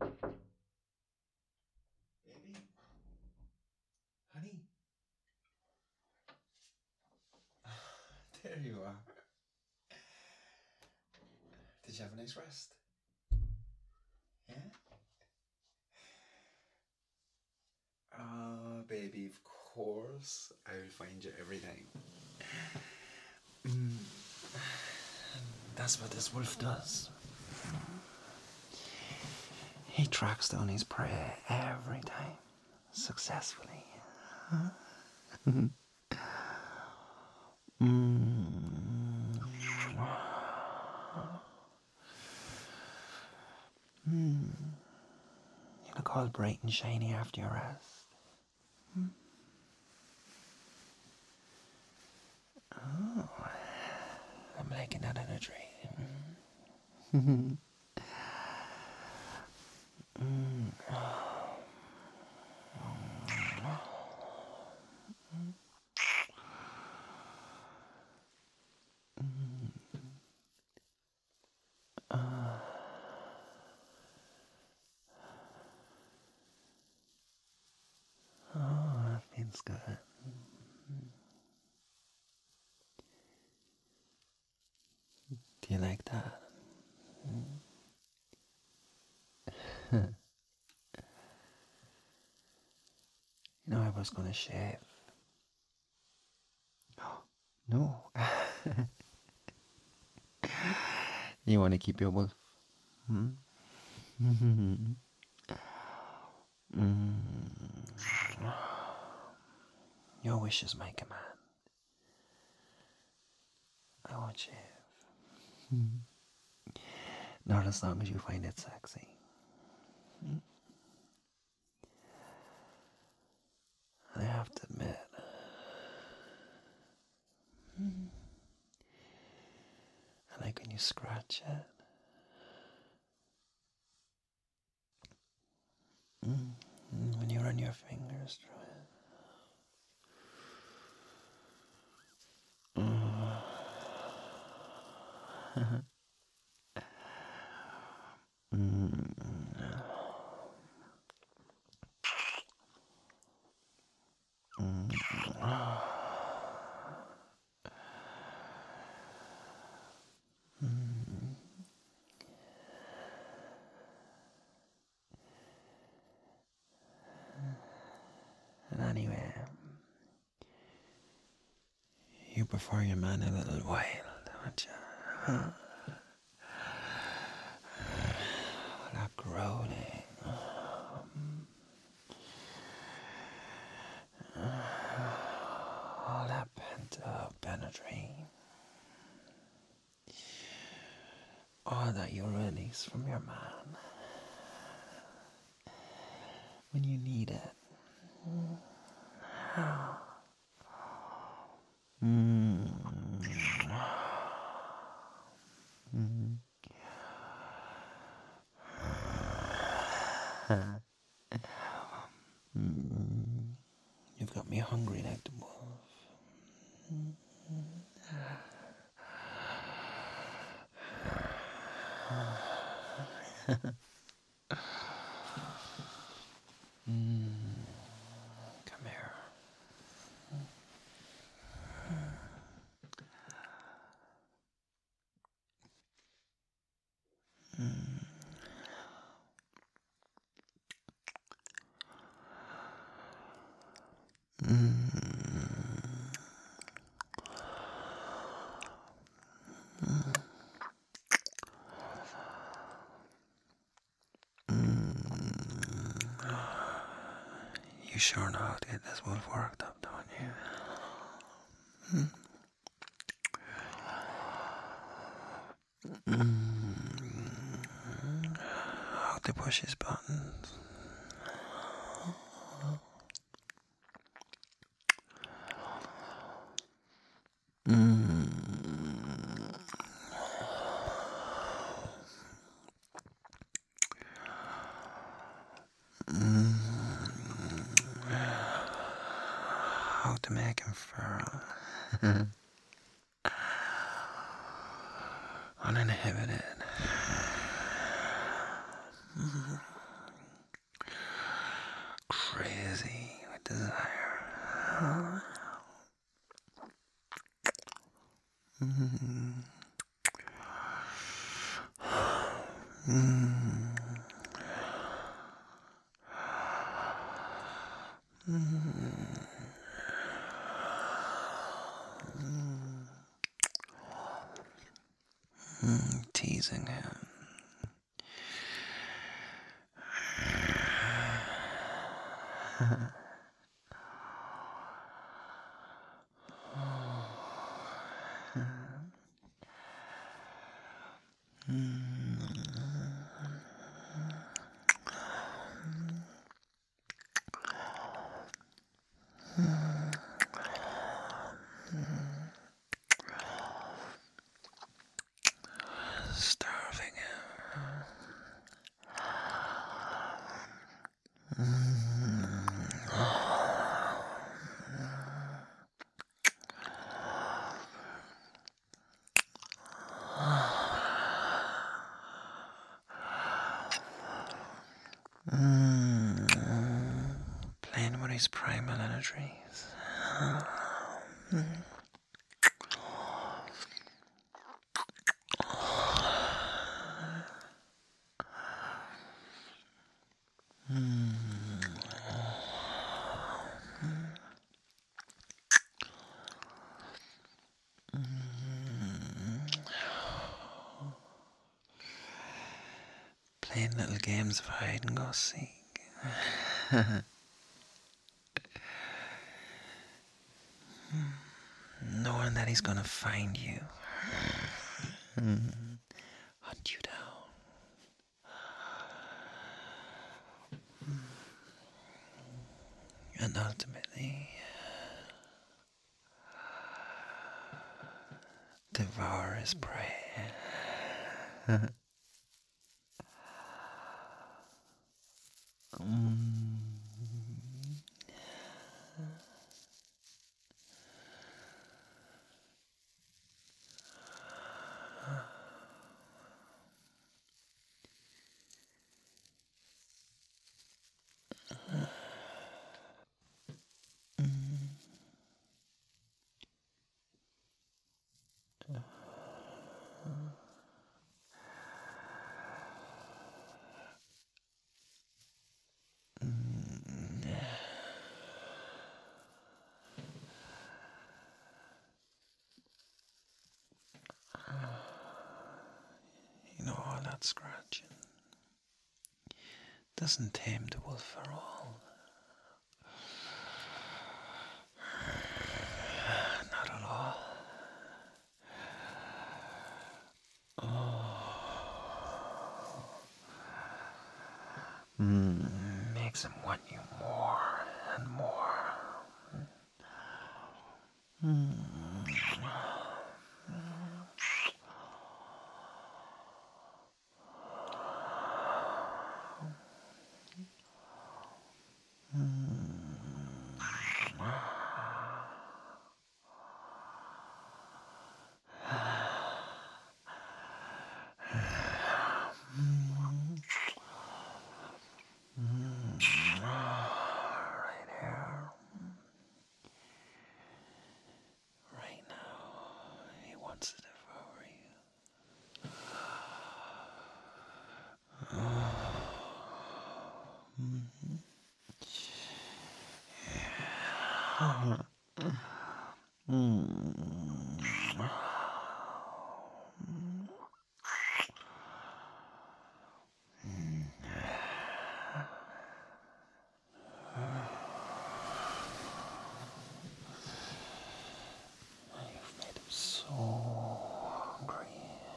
Baby, honey. There you are. Did you have a nice rest? Yeah? Baby, of course. I will find you every time. Mm. That's what this wolf does. He tracks down his prey every time, successfully. Mm. You look all bright and shiny after your rest. Oh, I'm liking that in a dream. Oh, that feels good. Do you like that? You know, I was gonna shave. No. You want to keep your wolf? Hmm? Your wish is my command. I won't shave. Not as long as you find it sexy. I have to admit, I like when you scratch it. When you run your fingers through it. And anyway, you prefer your man a little wild, don't you? Huh? That groaning. All that pent up energy. All that you release from your man when you need it. You've got me hungry like the wolf. Come here. You sure know how to get this wolf worked up, don't you? How to push his buttons. How to make him feral. Uninhibited. Mm. Mm. Teasing him. Starving him. Playing with his primal energies. Playing little games of hide and go seek. Knowing that he's gonna find you. Hunt you down. And ultimately devour his prey. You know, all that scratching doesn't tame the wolf at all. Not at all. Makes him want you more and more. Right here, right now, he wants to devour you. You've made him so hungry.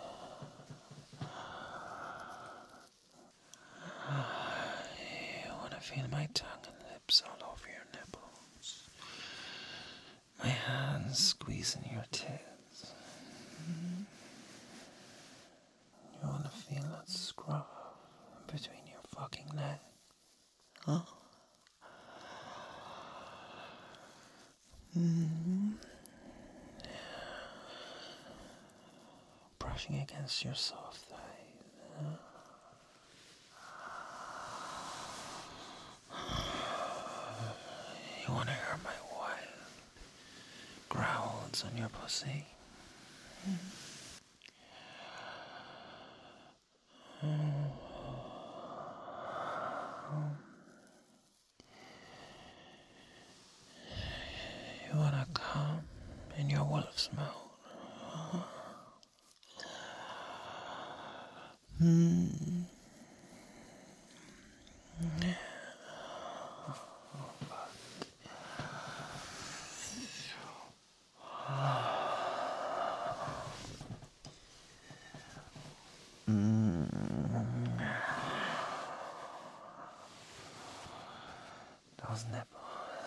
You want to feel my tongue and lips all over your nipples. My hands squeezing your tits. You want to feel that scruff between your fucking legs. Huh? Brushing against your soft thighs. You want to hear my wild growls on your pussy? Hmm. Those nipples.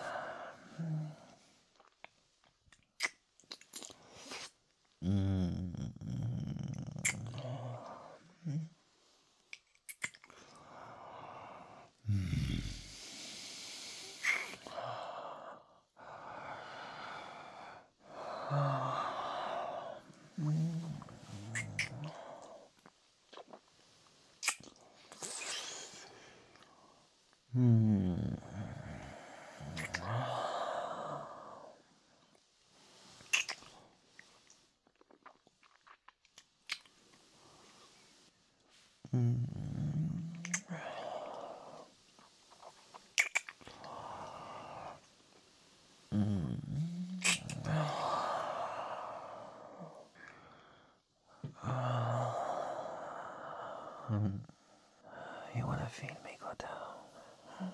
You wanna feel me go down?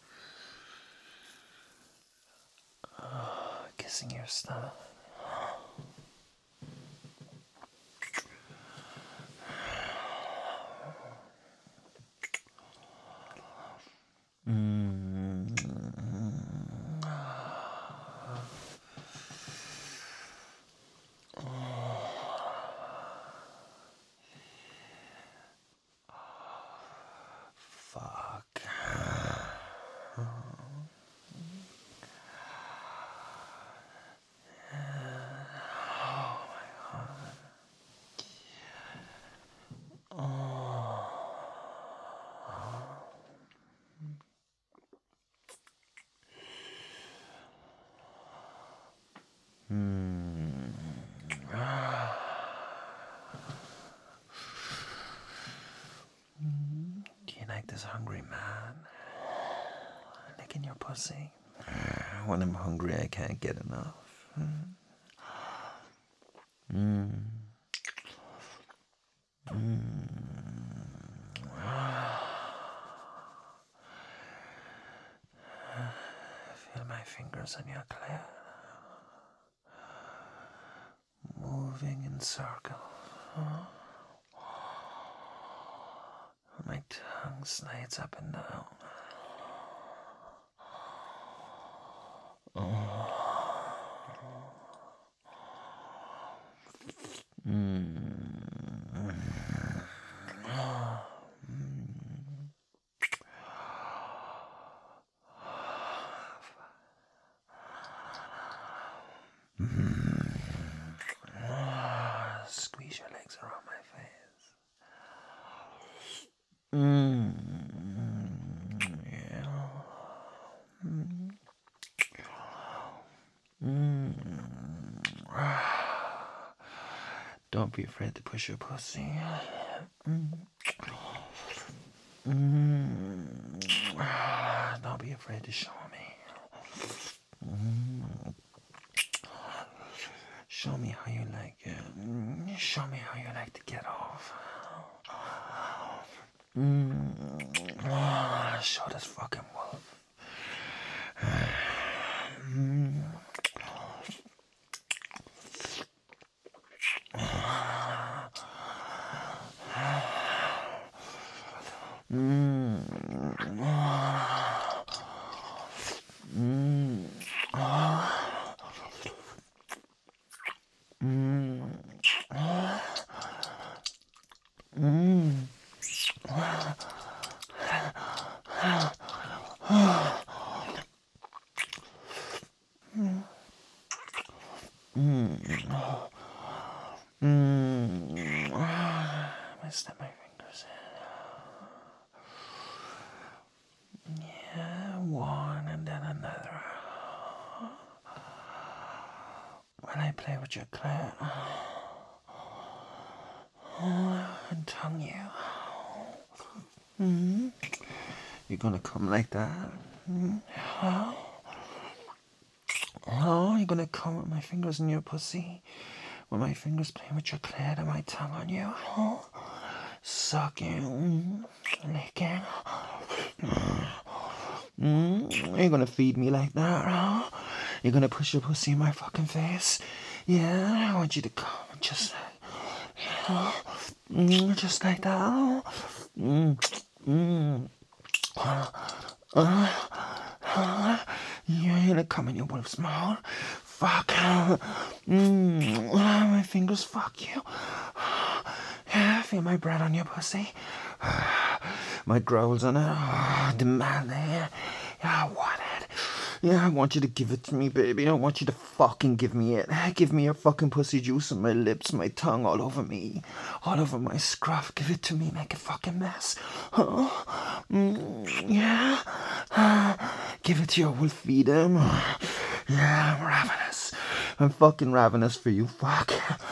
Kissing your stomach. Fuck. Do you like this hungry man licking your pussy? When I'm hungry, I can't get enough. Feel my fingers on your clit, moving in circles. My tongue slides up and down. Squeeze your legs around my face. Yeah. Don't be afraid to push your pussy. Don't be afraid to show me. Show me how you like it. Show me how you like to get off. Show this fucking wolf. I snap my fingers in. Yeah, one and then another. When I play with your clit and tongue you, you're gonna come like that. Oh, you're gonna come with my fingers in your pussy, with my fingers playing with your clit and my tongue on you. sucking, licking. You're gonna feed me like that, huh? You're gonna push your pussy in my fucking face? Yeah, I want you to come just just like that. You're gonna come in your wolf's mouth. Fuck. My fingers, fuck you. Yeah, feel my breath on your pussy. My growls on it. Demand it. Yeah, I want it. Yeah, I want you to give it to me, baby. I want you to fucking give me it. Give me your fucking pussy juice on my lips, my tongue, all over me. All over my scruff. Give it to me, make a fucking mess. Huh? Yeah. Give it to your wolf, feed him. Yeah, I'm ravenous. I'm fucking ravenous for you. Fuck.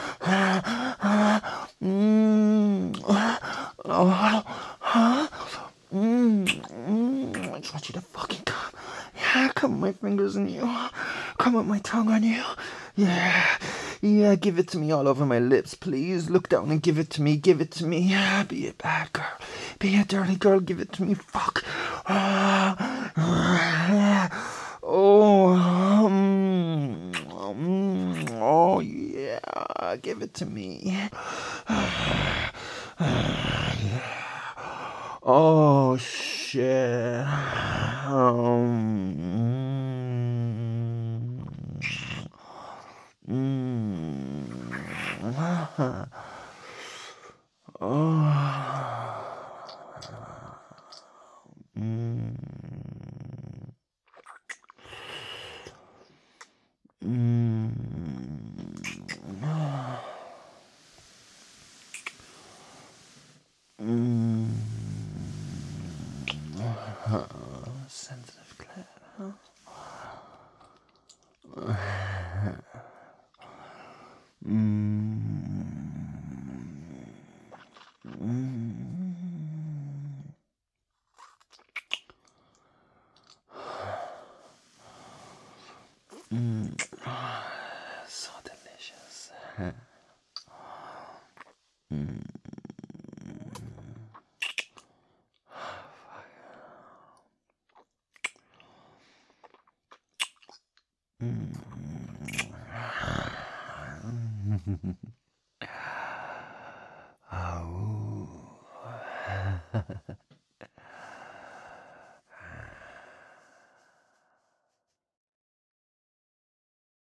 I just want you to fucking come. Yeah, come with my fingers on you. Come with my tongue on you. Yeah. Yeah, give it to me all over my lips, please. Look down and give it to me. Give it to me. Yeah, be a bad girl. Be a dirty girl. Give it to me. Fuck. Oh, yeah. Give it to me. Oh, shit. Sensitive clit, huh? So delicious. Oh.